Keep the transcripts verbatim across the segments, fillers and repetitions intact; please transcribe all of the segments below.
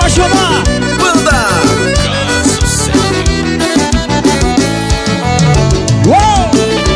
apaixonar. Banda Caso Sério. Uou!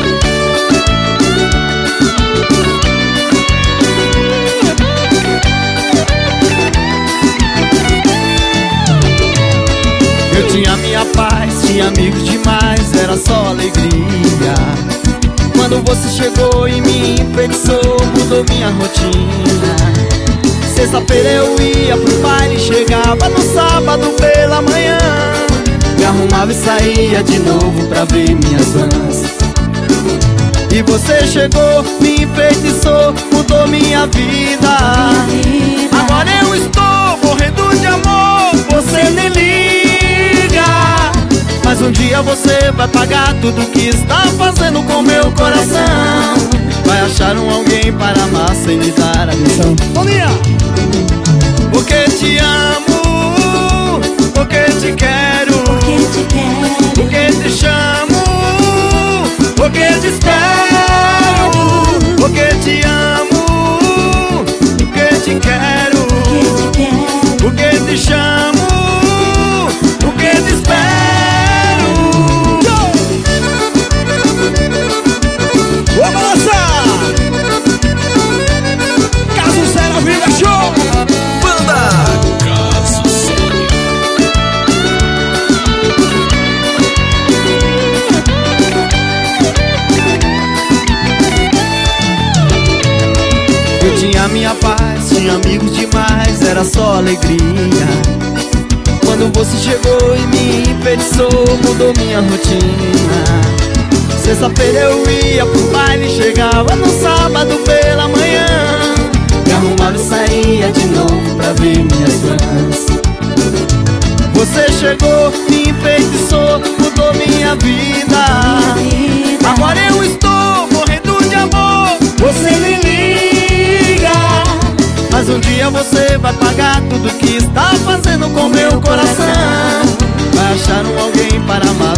Eu tinha minha paz, tinha amigos demais, era só alegria. Quando você chegou e me enfeitiçou, mudou minha rotina. Sexta-feira eu ia pro baile, chegava no sábado pela manhã, me arrumava e saía de novo pra ver minhas fãs. E você chegou, me enfeitiçou, mudou minha vida. Agora eu estou morrendo de amor, você nem liga. Mas um dia você vai pagar tudo que está fazendo com meu coração. Vai achar um alguém para amar sem me dar atenção. Toninha! Porque te amo, porque te quero, Porque te quero, porque te chamo, porque te espero. Porque te amo, porque te quero, porque te quero, porque te chamo, porque te espero. Vamos balançar! Caso Sério, Viva Show! Banda Caso Sério. Eu tinha minha paz, tinha amigos demais, era só alegria. Quando você chegou e me enfeitiçou, mudou minha rotina. Sexta-feira eu ia pro baile, chegava no sábado pela manhã, me arrumava e saía de novo pra ver minhas fãs. Você chegou, me enfeitiçou, mudou minha vida. Agora eu estou morrendo de amor, você nem liga. Mas um dia você vai pagar tudo que está fazendo com meu coração. Vai achar um alguém para amar